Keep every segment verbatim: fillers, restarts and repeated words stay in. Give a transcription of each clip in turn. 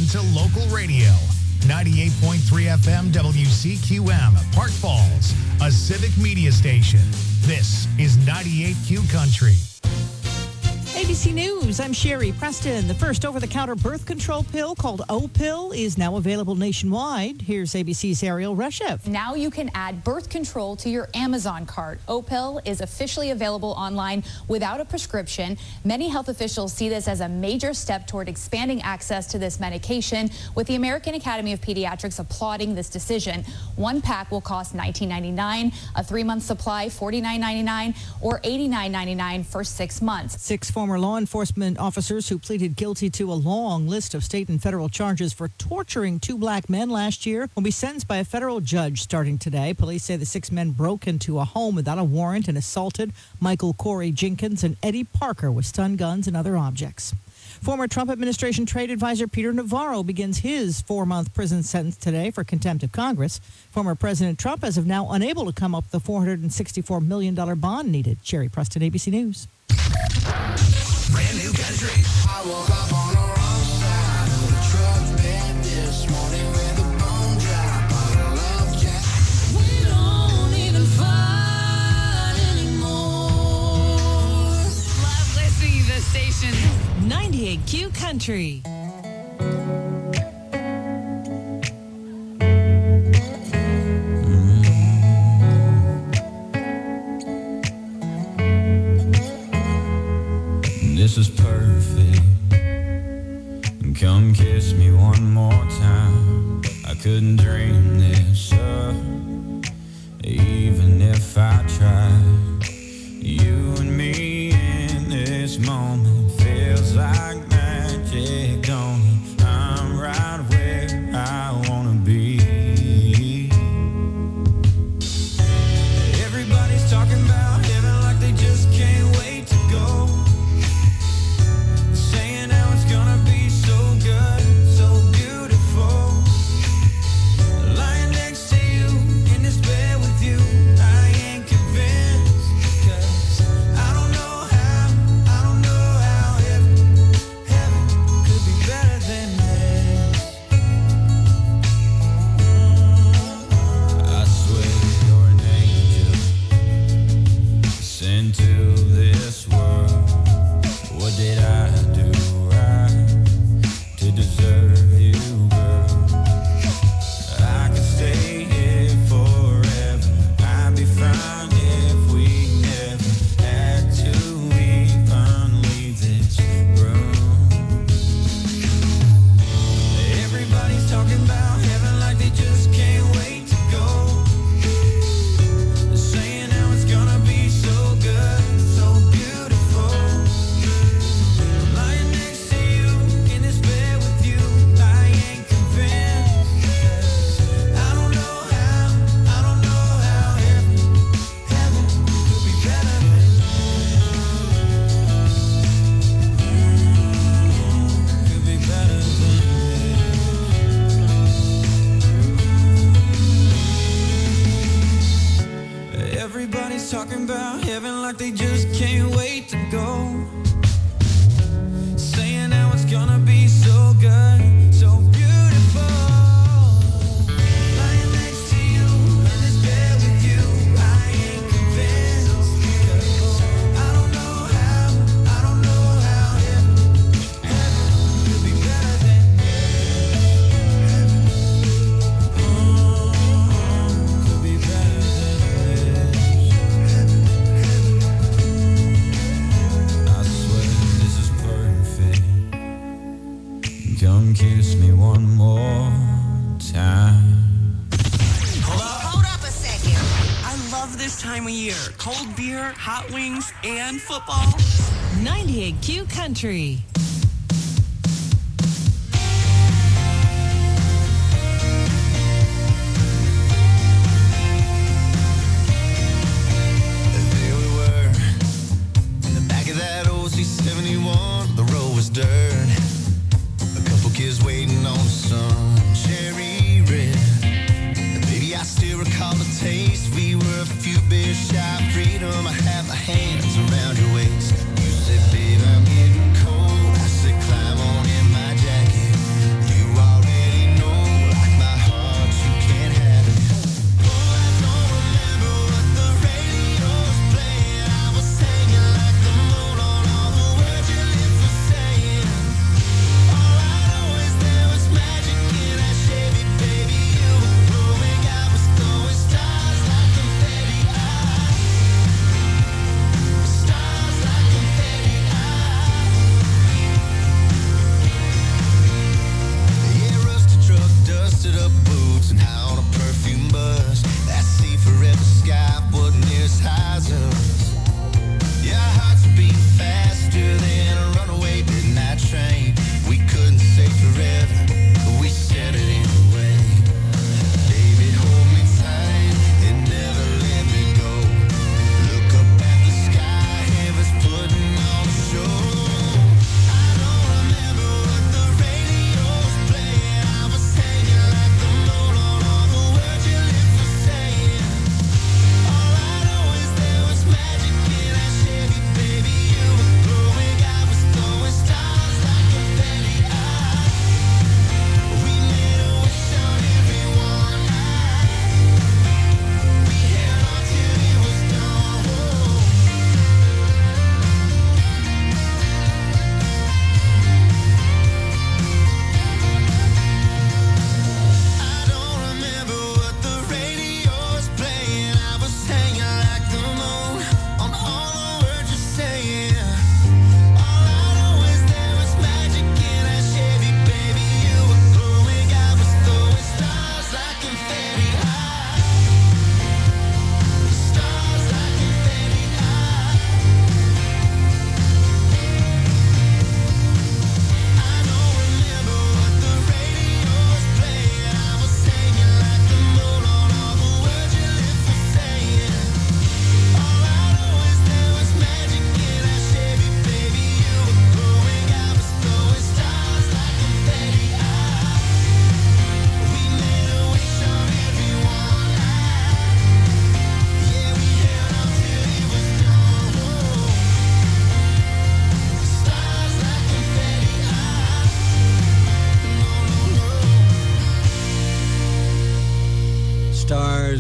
to local radio. ninety-eight point three F M W C Q M, Park Falls, a civic media station. This is ninety-eight Q Country. A B C News, I'm Sherry Preston. The first over-the-counter birth control pill called O-Pill is now available nationwide. Here's A B C's Ariel Reshev. Now you can add birth control to your Amazon cart. O-Pill is officially available online without a prescription. Many health officials see this as a major step toward expanding access to this medication, with the American Academy of Pediatrics applauding this decision. One pack will cost nineteen ninety-nine dollars, a three-month supply forty-nine ninety-nine, or eighty-nine ninety-nine for six months. Six former law enforcement officers who pleaded guilty to a long list of state and federal charges for torturing two black men last year will be sentenced by a federal judge starting today. Police say the six men broke into a home without a warrant and assaulted Michael Corey Jenkins and Eddie Parker with stun guns and other objects. Former Trump administration trade advisor Peter Navarro begins his four-month prison sentence today for contempt of Congress. Former President Trump is of now unable to come up with the four hundred sixty-four million dollars bond needed. Sherry Preston, A B C News. Brand new country. I woke up on the wrong side of the truck bed this morning with a bone drop on a love jack. We don't even fight anymore. Love listening to the station. ninety-eight Q Country. This is perfect. Come kiss me one more time. I couldn't dream this up, even if I tried. You and me in this moment feels like magic, don't it? I'm right where I wanna be. Everybody's talking about heaven like they just can't wait to go. Gonna be so good, so beautiful. Lying next to you in this bed with you, I ain't convinced. Cause I don't know how, I don't know how heaven, heaven could be better than this. I swear you're an angel sent to this world. What did I do to deserve you, girl? I could stay here forever. I'd be fine if we never had to even leave this room. Everybody's talking about heaven like they just can't wait to go. They're saying how it's gonna be so good, so beautiful. Lying next to you in this bed with you, I ain't convinced. I don't know how, I don't know how heaven, heaven could be better than this. Could be better than this. Everybody's talking about heaven like they just can't wait to go. Saying how it's gonna be so good, so beautiful. Lying next to you in this bed with you, I ain't convinced. I don't know how, I don't know how heaven, heaven could be better than this. Oh, could be better than this. I swear this is perfect. Come kiss me one more time. Hold up. Hold up a second. I love this time of year. Cold beer, hot wings, and football. ninety-eight Q Country. There we were, in the back of that old C seventy-one. The road was dirt. A couple kids waiting on the sun. Cherry red. And baby, I still recall the taste. We were a few beers shy of freedom. I had my hands around your waist. You said, babe, I'm getting cold.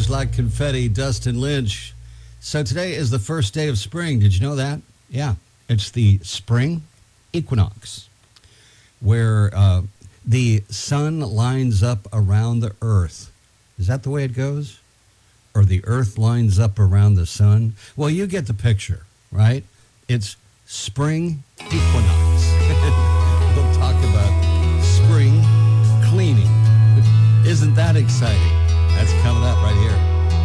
like confetti, Dustin Lynch. So today is the first day of spring. Did you know that? Yeah, it's the spring equinox, where uh, the sun lines up around the earth. Is that the way it goes? Or the earth lines up around the sun? Well, you get the picture, right? It's spring equinox. We'll talk about spring cleaning. Isn't that exciting? That's coming up right here.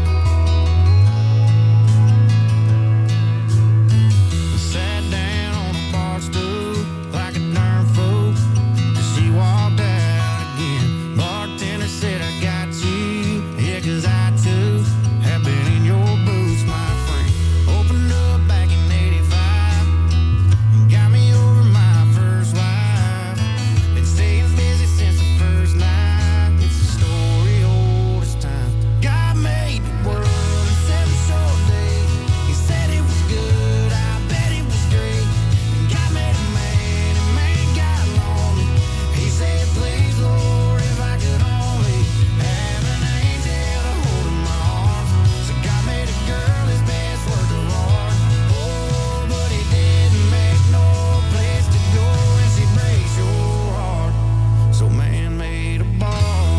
Sat down on a bar stool like a darn fool. She walked out again. Bartender said, I got you. Yeah, 'cause I too have been in your boots, my friend. Opened up back in eighty-five and got me over my first wife. Been staying busy since the first night. It's a story old as time. God made the world in seven short days. He said it was good, I bet it was great. And God made a man, and man got lonely. He said, please, Lord, if I could only have an angel to hold in my arms. So God made a girl his best work of art. Oh, but he didn't make no place to go, and she breaks your heart. So man made a ball.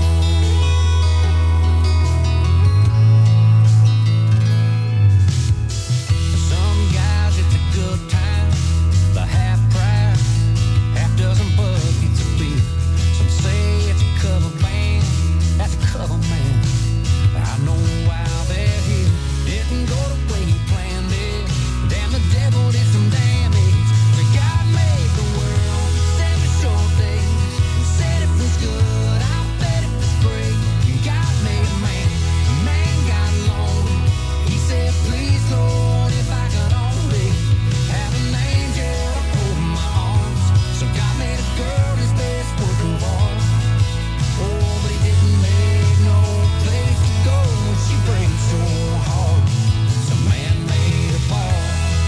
Some guys, it's a good time, the half price, half dozen buckets of beer. Some say it's a cover band, that's a cover man. I know why they're here. Didn't go the way he planned it. Damn, the devil did some damage. So God made the world in seven short days. And said it was good, I bet it was great. And God made a man, and man got lonely. He said, please, Lord, if I could only have an angel to hold in my arms. So God made a girl his best work of art. Oh, but he didn't make no place to go when she breaks your heart. So man made a ball.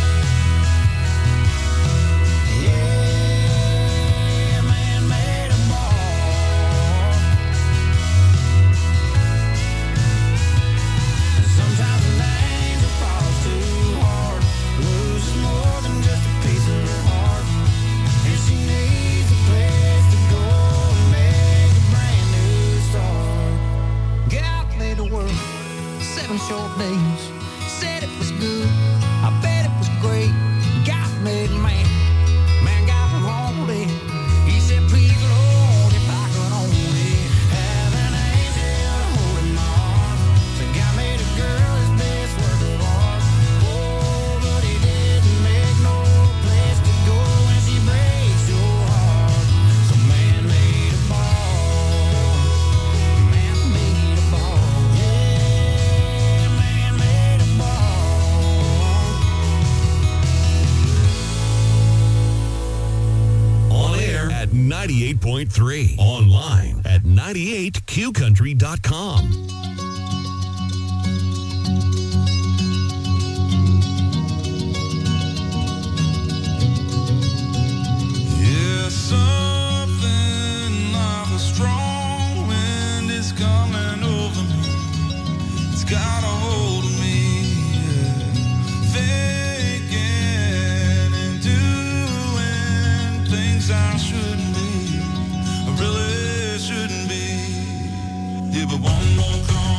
Yeah, man made a ball. Sometimes an angel falls too hard, loses more than just a piece of her heart, and she needs a place to go and make a brand new start. God made the world seven short days. Said it was good, I bet it was great. God made man, man got lonely. He said, please, Lord, if I could only have an angel to hold in my arms. So God made a girl his best work of art. Oh, but he didn't make no place to go when she breaks your heart. So man made a ball. Man made a ball. Yeah, man made a ball. On air at ninety-eight point three. Online at ninety-eight q country dot com. Yeah, something like a strong wind is coming over me. It's got a hold of me. Yeah. Thinking and doing things I shouldn't be. I really shouldn't be. Yeah, but one more call.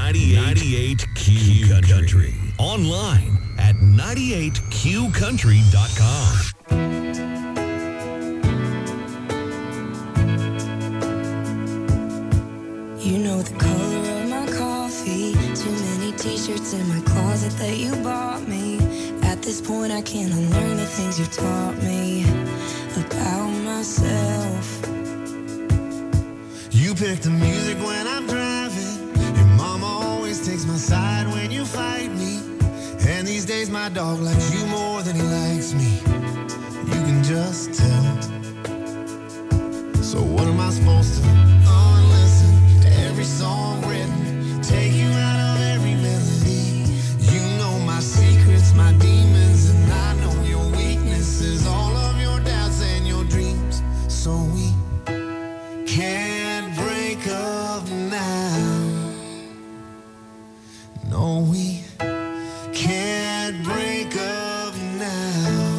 ninety-eight Q Country. Online at ninety-eight Q country dot com. You know the color of my coffee. Too many t-shirts in my closet that you bought me. At this point I can't unlearn the things you taught me about myself. You pick the music when I'm driving. Your mama always takes my side when you fight me. And these days my dog likes you more than he likes me. You can just tell. So what am I supposed to unlisten to every song written? Take you out of every melody. You know my secrets, my demons, and I know your weaknesses. All of your doubts and your dreams. So we can't break up now. No, we can't break up now.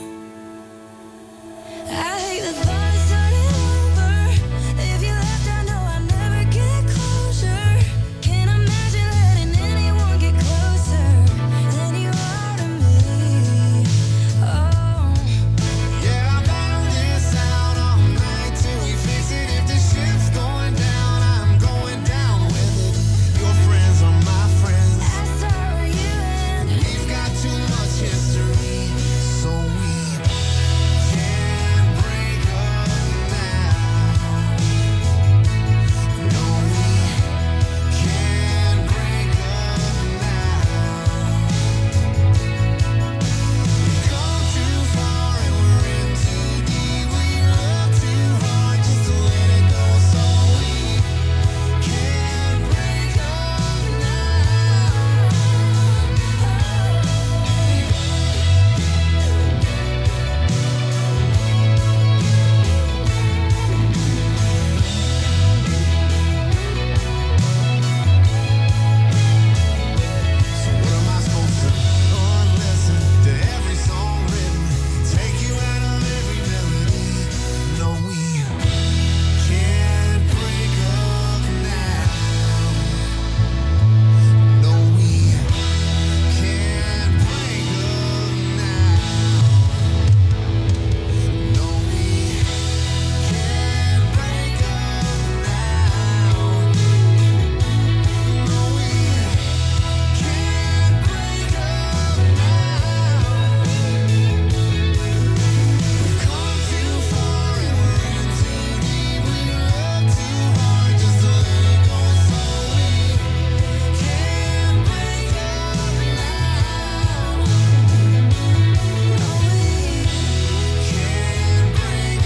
I hate the thought of starting over. If you left, I know I'd never get closure. Can't imagine letting anyone get closer than you are to me. Oh, Yeah, I'll battle this out all night till we fix it. If the ship's going down, I'm going down with it. Your friends are my friends. as are you and We've got too much history, so we can't break up now. No, we can't break up now. We've come too far and we're in too deep. We love too hard just to let it go, so we can't break up now. So what am I supposed to unlisten to every song written? Take you out of every melody. No, we can't break up now. No, we can't break up now. No, we can't break up now. No, we can't break up now. We've come too far and we're in too deep. We love too hard just to let it go, so we can't break up now. No, we can't break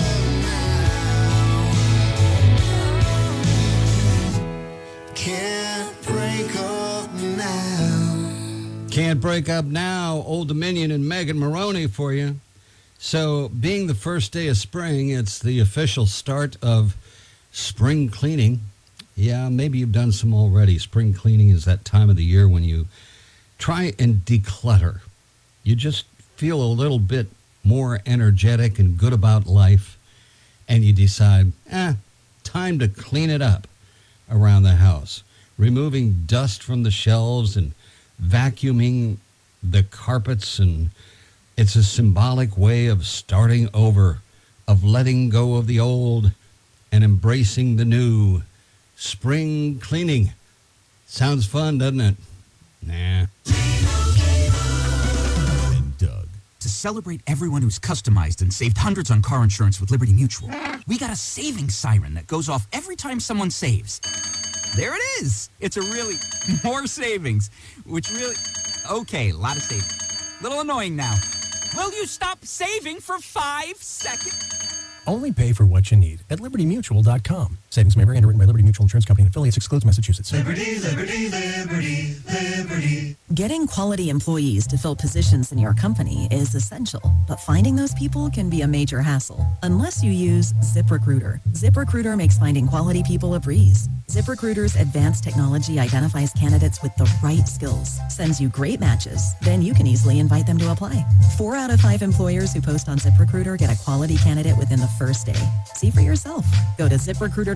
up now. Can't break up now. Can't break up now. Old Dominion and Megan Maroney for you. So, being the first day of spring, it's the official start of spring cleaning. Yeah, maybe you've done some already. Spring cleaning is that time of the year when you try and declutter. You just feel a little bit more energetic and good about life, and you decide, eh, time to clean it up around the house. Removing dust from the shelves and vacuuming the carpets, and it's a symbolic way of starting over, of letting go of the old and embracing the new. Spring cleaning. Sounds fun, doesn't it? Nah. And Doug. To celebrate everyone who's customized and saved hundreds on car insurance with Liberty Mutual, we got a savings siren that goes off every time someone saves. There it is. It's a really more savings, which really, okay, a lot of savings. Little annoying now. Will you stop saving for five seconds? Only pay for what you need at liberty mutual dot com. Savings may vary, underwritten by Liberty Mutual Insurance Company and affiliates, excludes Massachusetts. Liberty, liberty, liberty, liberty. Getting quality employees to fill positions in your company is essential, but finding those people can be a major hassle unless you use ZipRecruiter. ZipRecruiter makes finding quality people a breeze. ZipRecruiter's advanced technology identifies candidates with the right skills, sends you great matches, then you can easily invite them to apply. Four out of five employers who post on ZipRecruiter get a quality candidate within the first day. See for yourself. Go to zip recruiter dot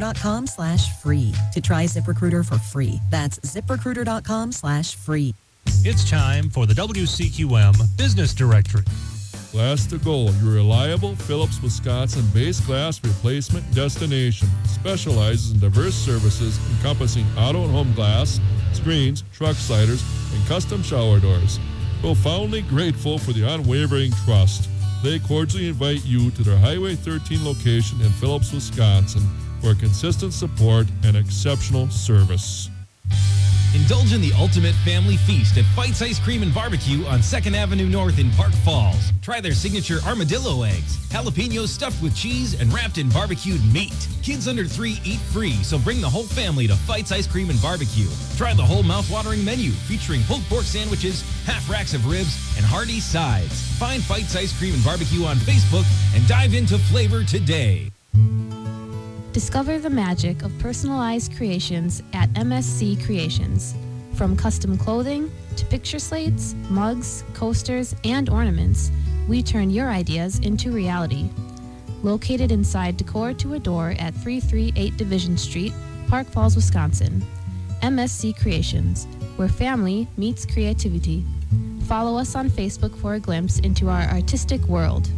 ZipRecruiter.com slash free to try ZipRecruiter for free. That's ZipRecruiter.com slash free. It's time for the W C Q M Business Directory. Glass to Go, your reliable Phillips, Wisconsin-based glass replacement destination. Specializes in diverse services encompassing auto and home glass, screens, truck sliders, and custom shower doors. Profoundly grateful for the unwavering trust. They cordially invite you to their Highway thirteen location in Phillips, Wisconsin for consistent support and exceptional service. Indulge in the ultimate family feast at Fights Ice Cream and Barbecue on second Avenue North in Park Falls. Try their signature armadillo eggs, jalapenos stuffed with cheese and wrapped in barbecued meat. Kids under three eat free, so bring the whole family to Fights Ice Cream and Barbecue. Try the whole mouth-watering menu featuring pulled pork sandwiches, half racks of ribs, and hearty sides. Find Fights Ice Cream and Barbecue on Facebook and dive into flavor today. Discover the magic of personalized creations at M S C Creations. From custom clothing to picture slates, mugs, coasters, and ornaments, we turn your ideas into reality. Located inside Decor to Adore at three thirty-eight Division Street, Park Falls, Wisconsin. M S C Creations, where family meets creativity. Follow us on Facebook for a glimpse into our artistic world.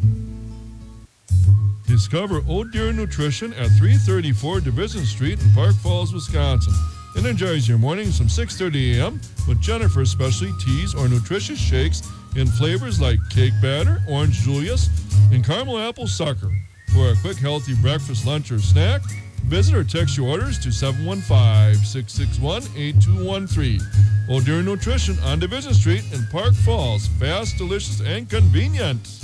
Discover Old Deer Nutrition at three thirty-four Division Street in Park Falls, Wisconsin. Energize your mornings from six thirty a.m. with Jennifer's specialty teas or nutritious shakes in flavors like cake batter, orange Julius, and caramel apple sucker. For a quick, healthy breakfast, lunch, or snack, visit or text your orders to seven one five, six six one, eight two one three. Old Deer Nutrition on Division Street in Park Falls. Fast, delicious, and convenient.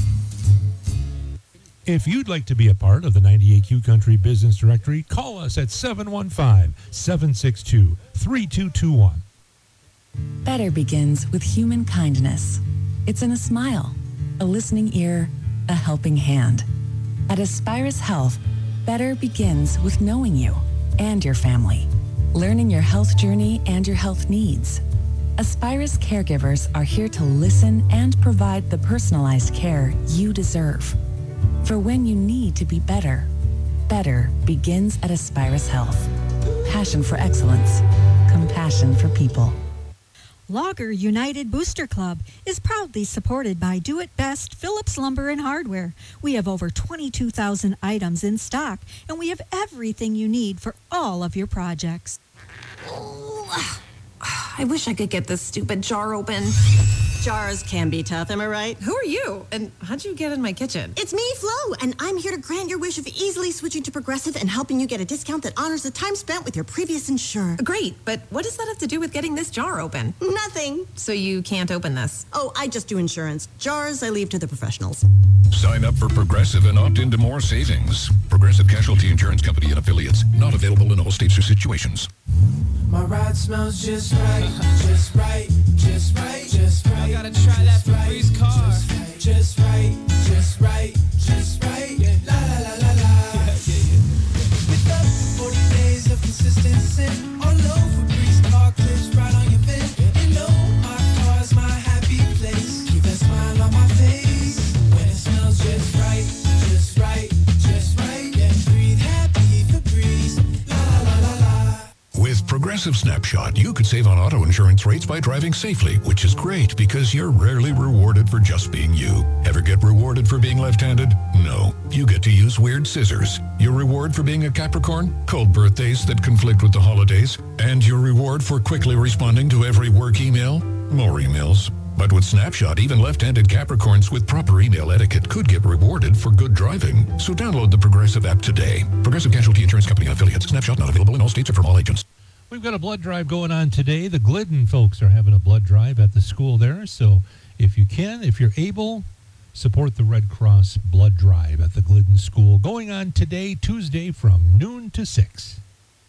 If you'd like to be a part of the ninety-eight Q Country Business Directory, call us at seven one five, seven six two, three two two one. Better begins with human kindness. It's in a smile, a listening ear, a helping hand. At Aspirus Health, better begins with knowing you and your family, learning your health journey and your health needs. Aspirus caregivers are here to listen and provide the personalized care you deserve. For when you need to be better, better begins at Aspirus Health. Passion for excellence, compassion for people. Logger United Booster Club is proudly supported by Do It Best Phillips Lumber and Hardware. We have over twenty-two thousand items in stock, and we have everything you need for all of your projects. Oh, I wish I could get this stupid jar open. Jars can be tough, am I right? Who are you? And how'd you get in my kitchen? It's me, Flo, and I'm here to grant your wish of easily switching to Progressive and helping you get a discount that honors the time spent with your previous insurer. Great, but what does that have to do with getting this jar open? Nothing. So you can't open this? Oh, I just do insurance. Jars, I leave to the professionals. Sign up for Progressive and opt into more savings. Progressive Casualty Insurance Company and Affiliates. Not available in all states or situations. My ride smells just right, just right, just right, just right. I gotta try that Febreze car. Just right, just right, just right. Yeah. La la la la la. Yeah, yeah, yeah. With up to forty days of consistent sin. All over Febreze car clips right on your bin. You know my car's my happy place. Keep a smile on my face when it smells just right, just right, just right. Yeah, breathe happy Febreze. La la la la la. With Progressive Snapshot, you could save on auto insurance rates by driving safely, which is great because you're rarely rewarded for just being you. Ever get rewarded for being left-handed? No. You get to use weird scissors. Your reward for being a Capricorn? Cold birthdays that conflict with the holidays. And your reward for quickly responding to every work email? More emails. But with Snapshot, even left-handed Capricorns with proper email etiquette could get rewarded for good driving. So download the Progressive app today. Progressive Casualty Insurance Company and Affiliates. Snapshot not available in all states or from all agents. We've got a blood drive going on today. The Glidden folks are having a blood drive at the school there. So if you can, if you're able, support the Red Cross blood drive at the Glidden School going on today, Tuesday, from noon to six.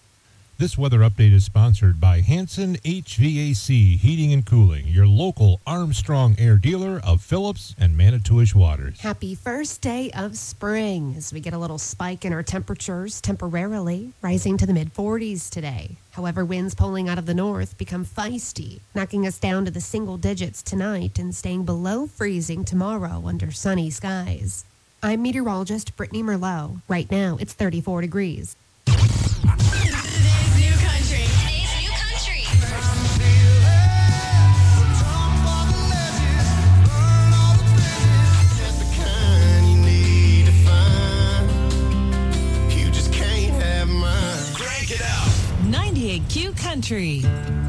This weather update is sponsored by Hanson H V A C Heating and Cooling, your local Armstrong Air dealer of Phillips and Manitowish Waters. Happy first day of spring as we get a little spike in our temperatures temporarily, rising to the mid forties today. However, winds pulling out of the north become feisty, knocking us down to the single digits tonight and staying below freezing tomorrow under sunny skies. I'm meteorologist Brittany Merlot. Right now, it's thirty-four degrees. Today's new country. Today's new country. Just the kind you need to find. You just can't have mine. Crank it out. ninety-eight Q Country.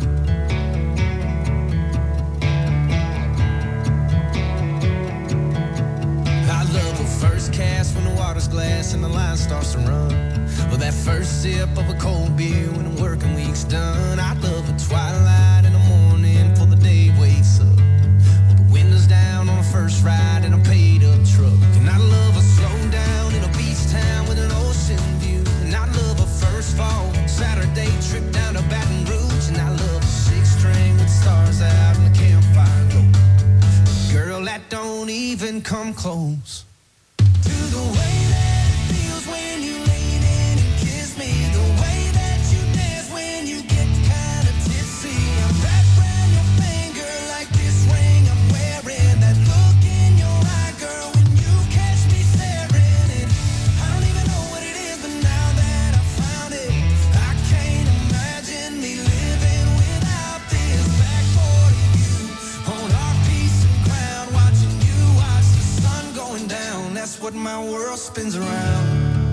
I love the first cast when the water's glass and the line starts to run. Or that first sip of a cold beer when the working week's done. I love a twilight in the morning before the day wakes up. Or the windows down on the first ride in a paid up truck. And I love a slow down in a beach town with an ocean view. And I love a first fall Saturday trip down to Baton Rouge. And I love a six string with stars out in the campfire glow. Girl, that don't even come close to the way that it feels when you lean in and kiss me. The way that you dance when you get kind of tipsy. I'm wrapped around your finger like this ring I'm wearing. That look in your eye, girl, when you catch me staring. And I don't even know what it is, but now that I found it, I can't imagine me living without this. Back forty view on our piece of ground, watching you watch the sun going down. That's what my world spins around.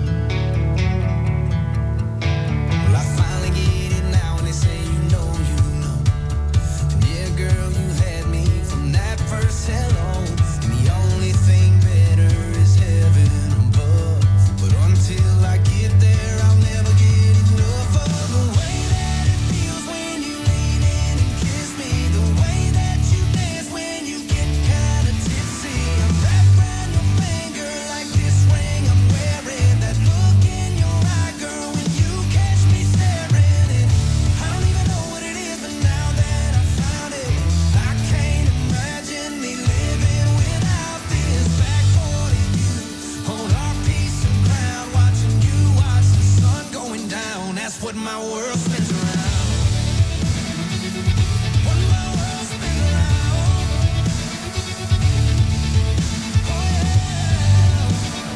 Well, I finally get it now, and they say you know, you know. And yeah, girl, you had me from that first hello. And the only thing better is heaven above. But until I get there, I'll never get enough of the way that it feels when you lean in and kiss me. The way that you dance when you get kind of tipsy. I'm wrapped around your finger like this ring I'm wearing. That look in your eye, girl, when you catch me staring. And I don't even know what it is, but now that I found it, I can't imagine me living without this. Back forty view on our piece of ground, watching you watch the sun going down. That's what my world spins around. What my world spins around. Oh yeah.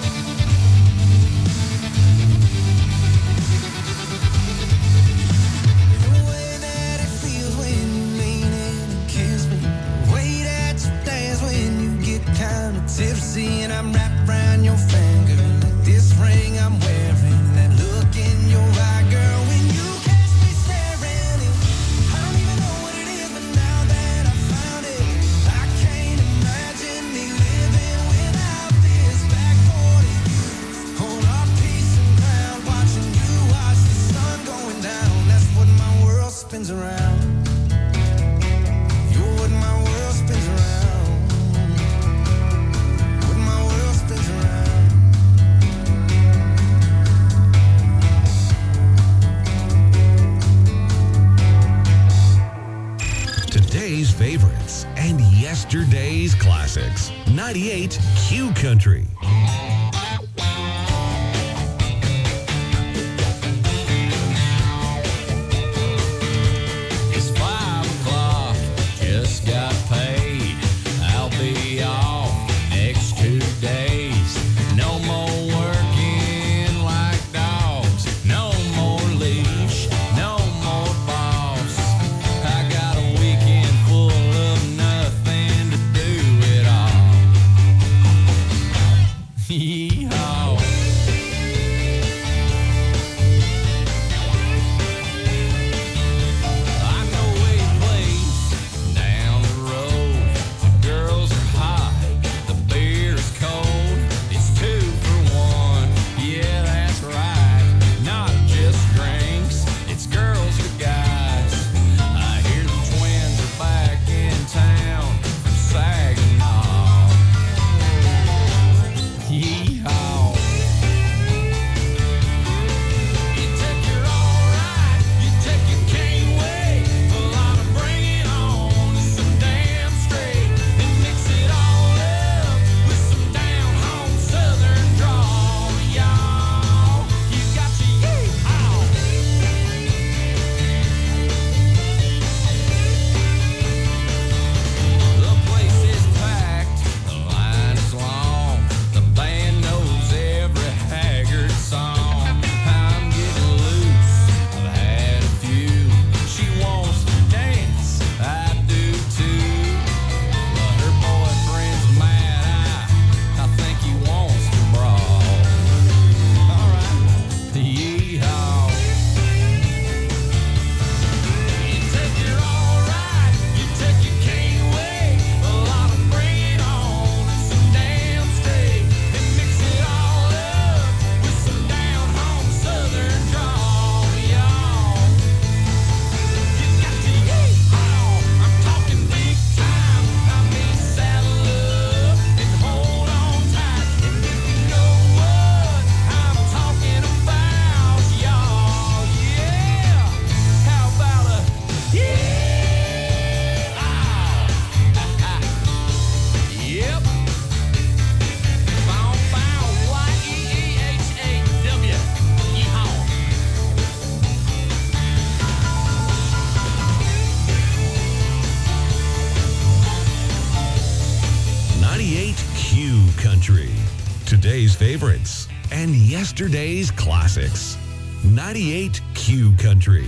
The way that it feels when you lean in and kiss me. The way that you dance when you get kind of tipsy. And I'm wrapped around your finger like this ring I'm wearing. That look in your eye, girl, when you catch me staring. And I don't even know what it is, but now that I found it, I can't imagine me living without this. Back forty view on our piece of ground, watching you watch the sun going down. That's what my world spins around. You're what my world spins around. What my world spins around. Today's favorites and yesterday's classics. ninety-eight Q Country. It's five o'clock, just got paid. I'll be off next two days. No more working like dogs. No more leash, no more boss. I got a weekend full of nothing to do at all. Country. Today's favorites and yesterday's classics. ninety-eight Q Country.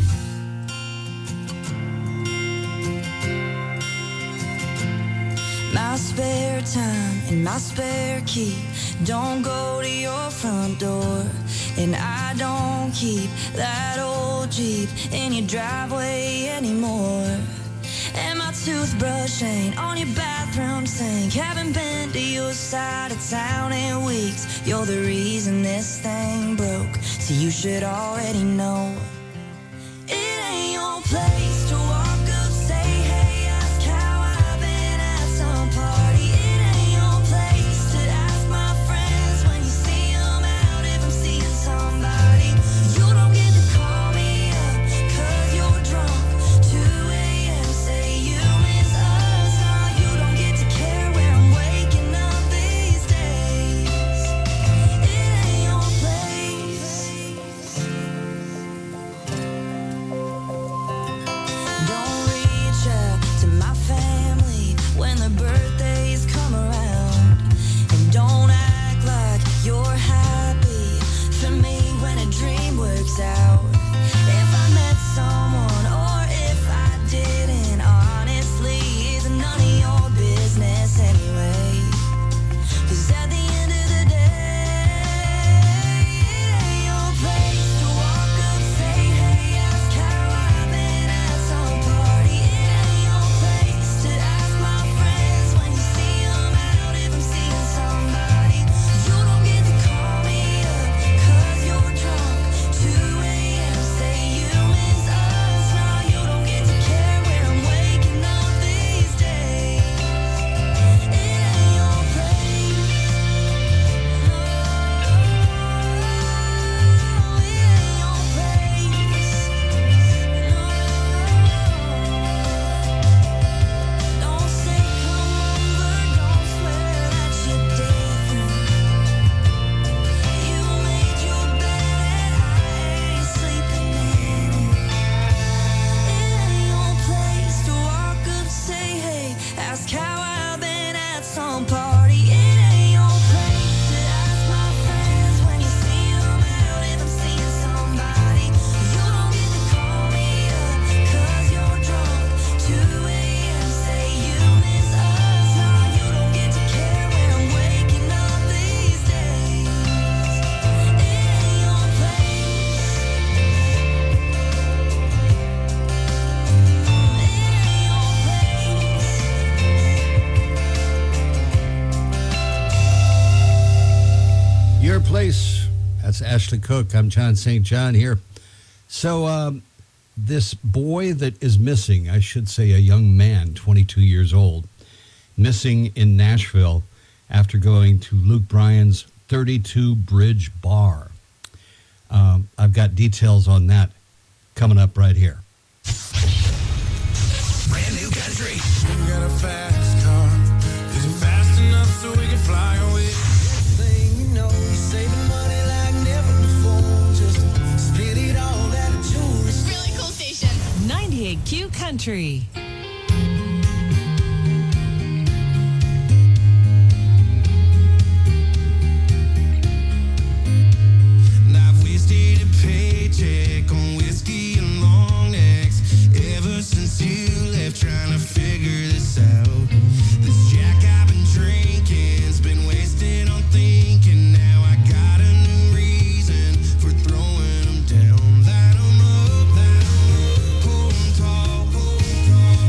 My spare time and my spare key don't go to your front door. And I don't keep that old Jeep in your driveway anymore. And my toothbrush ain't on your bathroom sink. Haven't been to your side of town in weeks. You're the reason this thing broke, so you should already know. It ain't your place to walk up, say hey, ask how I've been at some party. It ain't your place to ask my friends when you see them out if I'm seeing somebody. You don't get to call me up cause you're drunk. two a.m. say you miss us. Nah, you don't get to care where I'm waking up these days. It ain't your place. Don't reach out to my family when the birthdays come around. And don't act like you're happy for me when a dream works out. If I met someone or if I didn't, honestly, it's none of your business anyway. Cause at the end of the day, it ain't your place to walk up, say hey, ask how I've been at some party. It ain't your place to ask my friends when you see them out if I'm seeing somebody. You don't get to call me up cause you're drunk. two a.m. say you miss us. Nah, you don't get to care where I'm waking up these days. It ain't your place. Don't say come over, don't swear that you're different. You made your bed and I ain't sleeping in it. It ain't your place to walk up, say hey, ask how I've been at some party. It ain't your place to ask my friends when you see them out if I'm seeing somebody. You don't get to call me up cause you're drunk. two a.m. say you miss us. Nah, you don't get to care where I'm waking up these days. It ain't your place. Your Place. That's Ashley Cook. I'm John Saint John here. So, um, this boy that is missing, I should say a young man, twenty-two years old, missing in Nashville after going to Luke Bryan's thirty-two Bridge Bar. Um, I've got details on that coming up right here. Brand new country. You got a fast car. Is it fast enough so we can fly away? Thing you know, you're saving money like never before. Just spit it all at a tourist. Really cool station. ninety-eight Q Country. And I've wasted a paycheck on whiskey and long necks ever since you left, trying to figure this out. This jack I've been drinking's been wasted on thinking. Now I got a new reason for throwing them down. Light 'em up, light 'em up, hold 'em tall, hold 'em tall.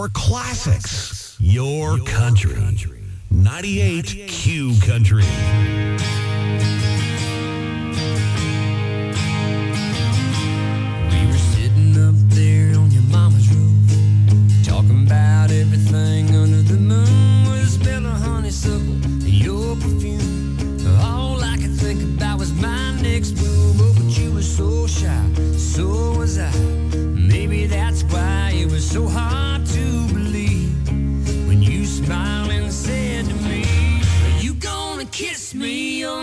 Your classics. Your country. ninety-eight Q Country. We were sitting up there on your mama's roof, talking about everything under the moon, with a smell of honeysuckle and your perfume. All I could think about was my next move. Oh, but you were so shy, so was I. Maybe that's why it was so hard to believe when you smiled and said to me, "Are you gonna kiss me?"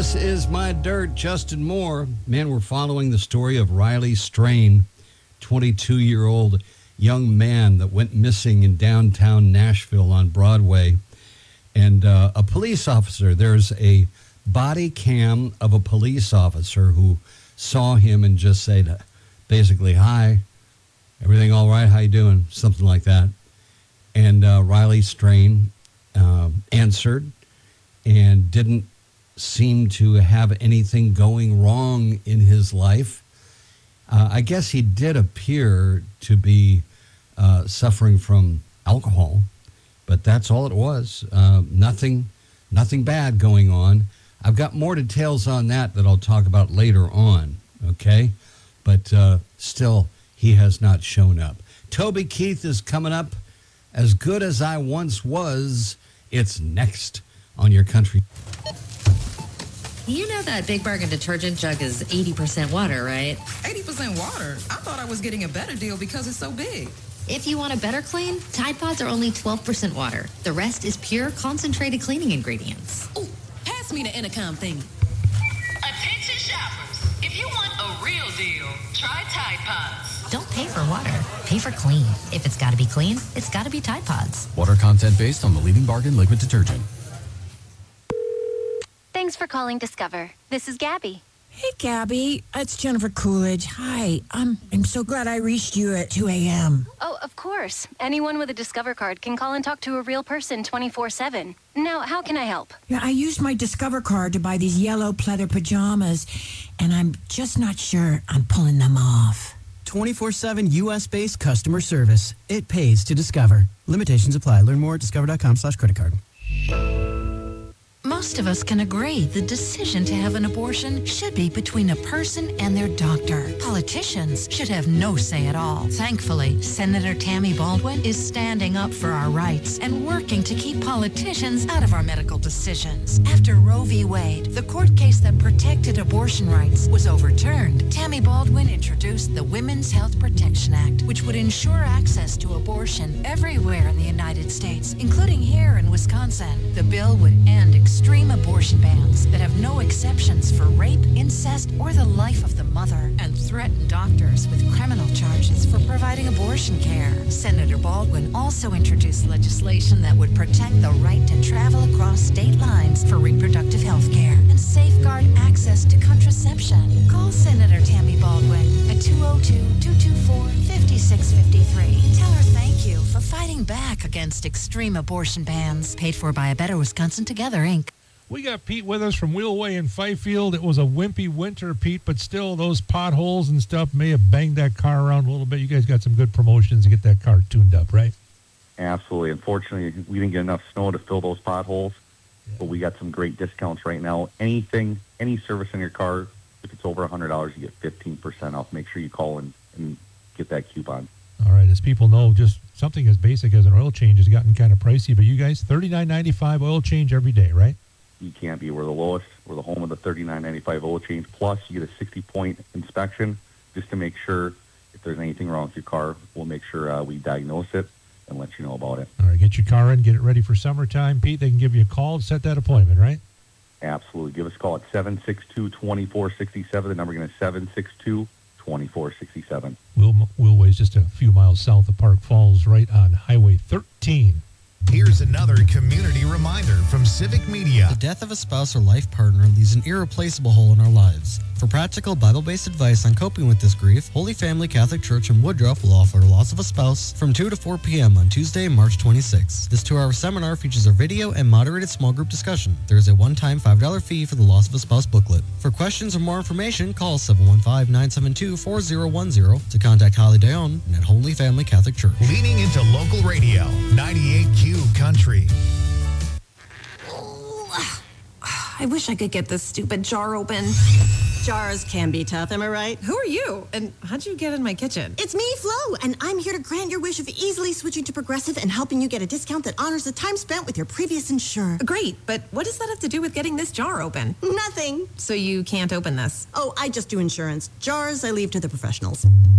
This is My Dirt, Justin Moore. Man, we're following the story of Riley Strain, twenty-two-year-old young man that went missing in downtown Nashville on Broadway. And uh, a police officer, there's a body cam of a police officer who saw him and just said, basically, hi, everything all right? How you doing? Something like that. And uh, Riley Strain uh, answered and didn't seem to have anything going wrong in his life. Uh, I guess he did appear to be uh, suffering from alcohol, but that's all it was. Uh, nothing, nothing bad going on. I've got more details on that that I'll talk about later on, okay? But uh, still, he has not shown up. Toby Keith is coming up. As Good As I Once Was, it's next on your country. You know that Big Bargain detergent jug is eighty percent water, right? eighty percent water? I thought I was getting a better deal because it's so big. If you want a better clean, Tide Pods are only twelve percent water. The rest is pure concentrated cleaning ingredients. Ooh, pass me the intercom thing. Attention shoppers. If you want a real deal, try Tide Pods. Don't pay for water. Pay for clean. If it's got to be clean, it's got to be Tide Pods. Water content based on the leading bargain liquid detergent. Thanks for calling Discover. This is Gabby. Hey, Gabby. It's Jennifer Coolidge. Hi. I'm, I'm so glad I reached you at two a.m. Oh, of course. Anyone with a Discover card can call and talk to a real person twenty-four seven. Now, how can I help? Yeah, I used my Discover card to buy these yellow pleather pajamas, and I'm just not sure I'm pulling them off. twenty-four seven U S-based customer service. It pays to Discover. Limitations apply. Learn more at discover.com slash credit card. Most of us can agree the decision to have an abortion should be between a person and their doctor. Politicians should have no say at all. Thankfully, Senator Tammy Baldwin is standing up for our rights and working to keep politicians out of our medical decisions. After Roe v. Wade, the court case that protected abortion rights, was overturned, Tammy Baldwin introduced the Women's Health Protection Act, which would ensure access to abortion everywhere in the United States, including here in Wisconsin. The bill would end extreme abortion bans that have no exceptions for rape, incest, or the life of the mother, and threaten doctors with criminal charges for providing abortion care. Senator Baldwin also introduced legislation that would protect the right to travel across state lines for reproductive health care and safeguard access to contraception. Call Senator Tammy Baldwin at two oh two, two two four, five six five three. Tell her thank you for fighting back against extreme abortion bans. Paid for by A Better Wisconsin Together, Incorporated. We got Pete with us from Wheelway in Fifield. It was a wimpy winter, Pete, but still those potholes and stuff may have banged that car around a little bit. You guys got some good promotions to get that car tuned up, right? Absolutely. Unfortunately, we didn't get enough snow to fill those potholes, yeah. But we got some great discounts right now. Anything, any service in your car, if it's over one hundred dollars, you get fifteen percent off. Make sure you call and, and get that coupon. All right. As people know, just something as basic as an oil change has gotten kind of pricey, but you guys, thirty-nine ninety-five oil change every day, right? You can't be. We're the lowest. We're the home of the thirty-nine ninety-five oil change. Plus, you get a sixty-point inspection just to make sure if there's anything wrong with your car. We'll make sure uh, we diagnose it and let you know about it. All right, get your car in, get it ready for summertime. Pete, they can give you a call to set that appointment, right? Absolutely. Give us a call at seven six two, two four six seven. The number again is seven six two, two four six seven. Will Wheelway's just a few miles south of Park Falls, right on Highway thirteen. Here's another community reminder from Civic Media. The death of a spouse or life partner leaves an irreplaceable hole in our lives. For practical Bible-based advice on coping with this grief, Holy Family Catholic Church in Woodruff will offer Loss of a Spouse from two to four p.m. on Tuesday, March twenty-sixth. This two-hour seminar features a video and moderated small group discussion. There is a one-time five dollars fee for the Loss of a Spouse booklet. For questions or more information, call seven one five, nine seven two, four zero one zero to contact Holly Dion at Holy Family Catholic Church. Leaning into local radio, ninety-eight Q Country. I wish I could get this stupid jar open. Jars can be tough, am I right? Who are you? And how'd you get in my kitchen? It's me, Flo, and I'm here to grant your wish of easily switching to Progressive and helping you get a discount that honors the time spent with your previous insurer. Great, but what does that have to do with getting this jar open? Nothing. So you can't open this? Oh, I just do insurance. Jars, I leave to the professionals.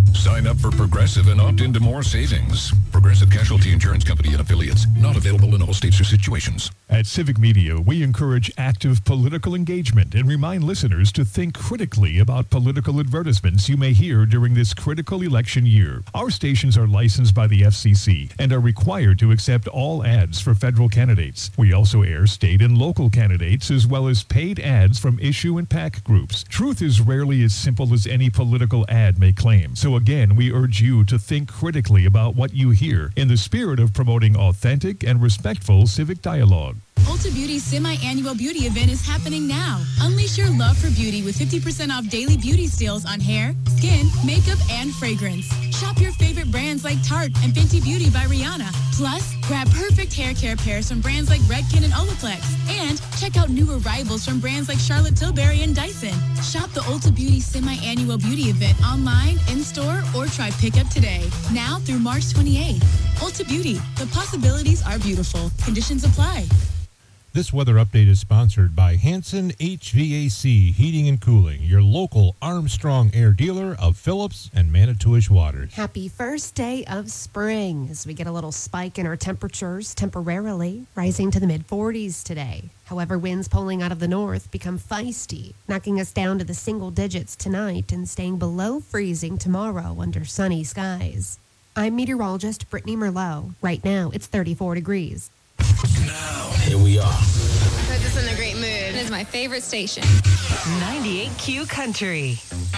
Sign up for Progressive and opt into more savings. Progressive Casualty Insurance Company and affiliates. Not available in all states or situations. At Civic Media, we encourage active political engagement and remind listeners to think critically about political advertisements you may hear during this critical election year. Our stations are licensed by the F C C and are required to accept all ads for federal candidates. We also air state and local candidates as well as paid ads from issue and PAC groups. Truth is rarely as simple as any political ad may claim. So again, we urge you to think critically about what you hear in the spirit of promoting authentic and respectful civic dialogue. Ulta Beauty's semi-annual beauty event is happening now. Unleash your love for beauty with fifty percent off daily beauty steals on hair, skin, makeup, and fragrance. Shop your favorite brands like Tarte and Fenty Beauty by Rihanna. Plus, grab perfect hair care pairs from brands like Redken and Olaplex. And check out new arrivals from brands like Charlotte Tilbury and Dyson. Shop the Ulta Beauty semi-annual beauty event online, in-store, or try pickup today. Now through March twenty-eighth. Ulta Beauty. The possibilities are beautiful. Conditions apply. This weather update is sponsored by Hanson H V A C Heating and Cooling, your local Armstrong Air dealer of Phillips and Manitowish waters. Happy first day of spring as we get a little spike in our temperatures temporarily, rising to the mid forties today. However, winds pulling out of the north become feisty, knocking us down to the single digits tonight and staying below freezing tomorrow under sunny skies. I'm meteorologist Brittany Merlot. Right now, it's thirty-four degrees. Now, here we are. Puts us in a great mood. It is my favorite station. ninety-eight Q Country.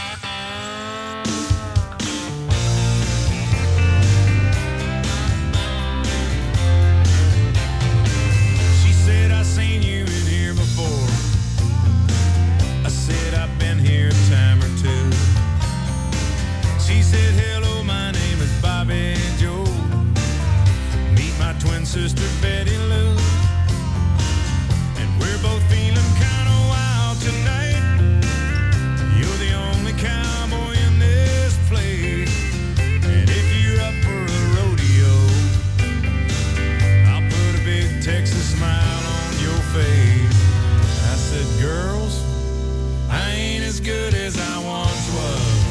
She said, I seen you in here before. I said, I've been here a time or two. She said, hello, my name is Bobby Joe. Meet my twin sister Betty Lou. And we're both feeling kind of wild tonight. You're the only cowboy in this place. And if you're up for a rodeo, I'll put a big Texas smile on your face. I said, girls, I ain't as good as I once was.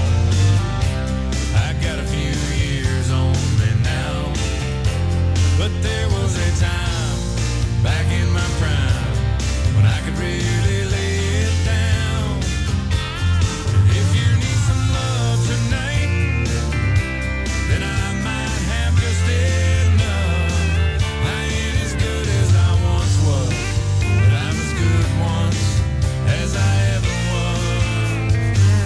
I got a few years on me now. But there was a time back in my prime when I could really lay it down. And if you need some love tonight, then I might have just enough. I ain't as good as I once was, but I'm as good once as I ever was.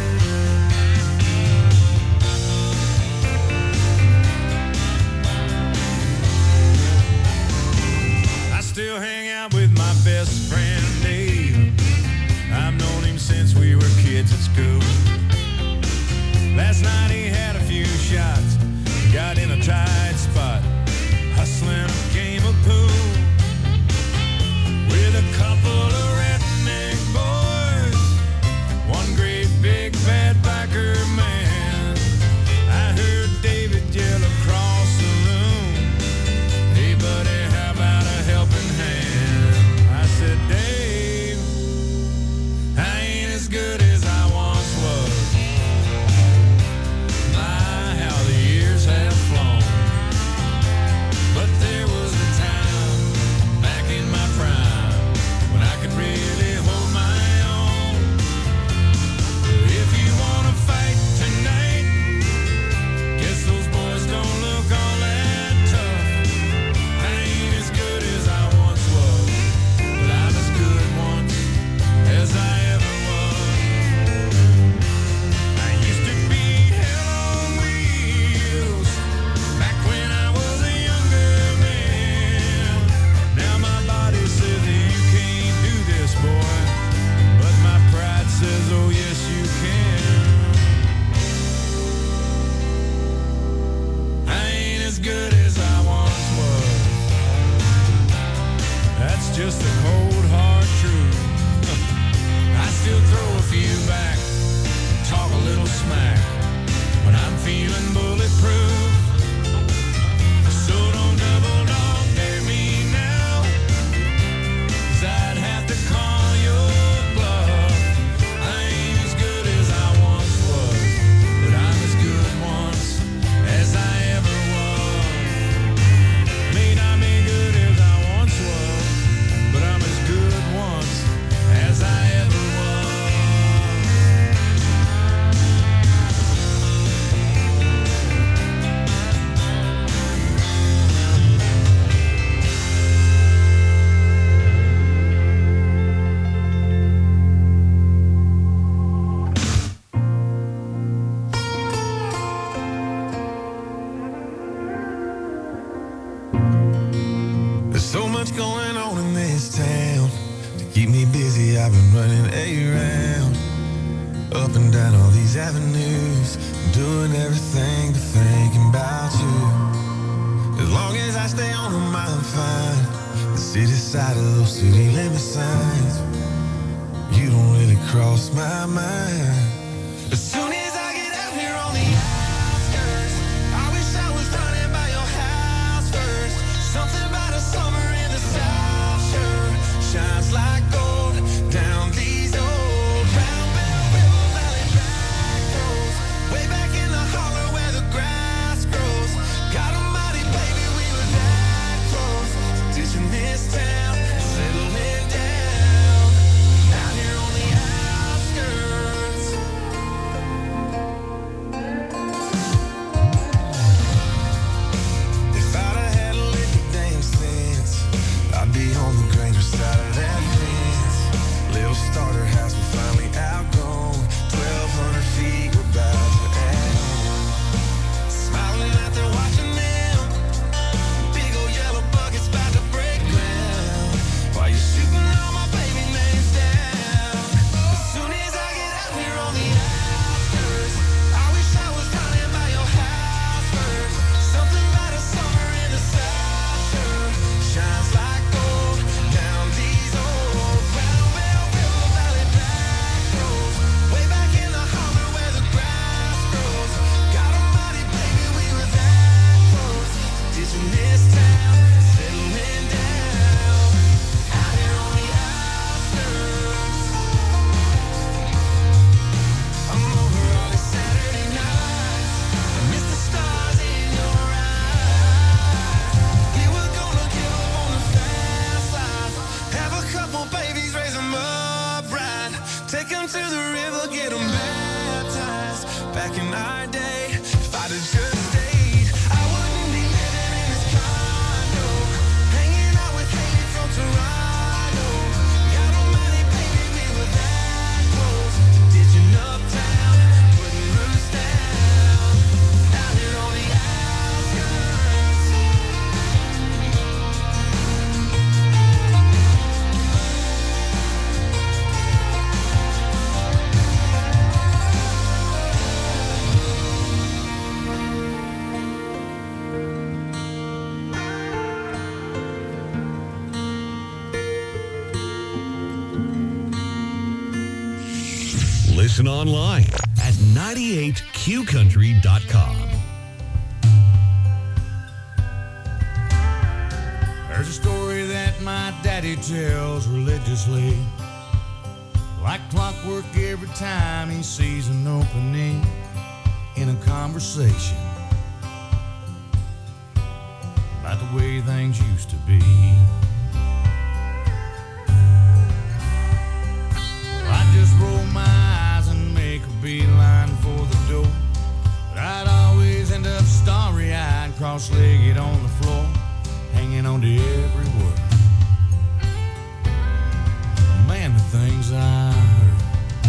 I still hang out with my best friend Dave. I've known him since we were kids at school. Last night he had a few shots, got in a tight spot, hustling a game of pool with a couple of redneck boys, one great big bad biker man. I heard David yell across the room, hey buddy, how about a helping hand? I said, Dave, I ain't as good as I once was. My, how the years have flown. But there was a time back in my prime when I could really hold my own. If you wanna fight tonight, guess those boys don't look all that tough. I ain't as good as I once was, but I'm as good once as I ever was. I used to be hell on wheels back when I was a younger man. Now my body says that you can't do this, boy, but my pride says, oh yes you can. I ain't as good as I once was. That's just the cold hard truth. I still throw a few back, talk a little smack when I'm feeling bulletproof. So don't double dog dare me now, 'cause I'd have to call your bluff. I ain't as good as I once was, but I'm as good and down all these avenues, doing everything but thinking about you. As long as I stay on my mind fine, the city side of those city limit signs, you don't really cross my mind. As soon as I get out here on the outskirts, I wish I was running by your house first. Something about a summer in the South sure shines like gold down these old Round Bell River Valley back roads, way back in the holler where the grass grows. God almighty, baby, we were that close, ditching this town, settling down out here on the outskirts. If I'd have had a lick of damn sense, I'd be on the greater side of that fence. Little starter house we finally outgrown, twelve hundred feet we're about to add on. Smiling out there watching them, big old yellow buckets about to break ground, while you're shooting all my baby names down. As soon as I get out here on the outskirts, I wish I was running by your house first. Something about a summer in the South sure shines like gold down these old Round Bell River Valley back roads, way back in the holler where the grass grows. God almighty, baby, we were that close, ditching this town, settling down out here on the outskirts. I'm over all these Saturday nights, I miss the stars in your eyes. We were gonna give up on the fast life, have a couple babies, raise them up right, take them to the river, get them baptized. Back in our day, if I'd have just stayed, I wouldn't be living in this condo, hanging out with Haley from Toronto. God almighty, baby, we were that close, ditching uptown, putting roots down out here on the outskirts. Listen online at ninety-eight Q country dot com. There's a story that my daddy tells religiously, like clockwork every time he sees an opening in a conversation about the way things used to be. Well, I just roll my eyes and make a beeline for the door, but I'd always end up starry-eyed, cross-legged on the floor, hanging on to every word. Man, the things I heard.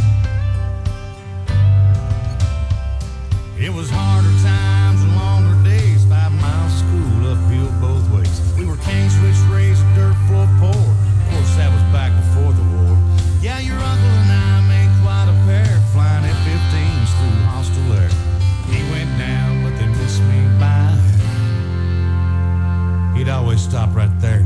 It was harder times and longer days, five miles of school uphill both ways. We were cane switch raised, dirt floor poor. Of course, that was back before the war. Yeah, your uncle and I made quite a pair, flying F fifteens through hostile air. He went down, but they missed me by. He'd always stop right there.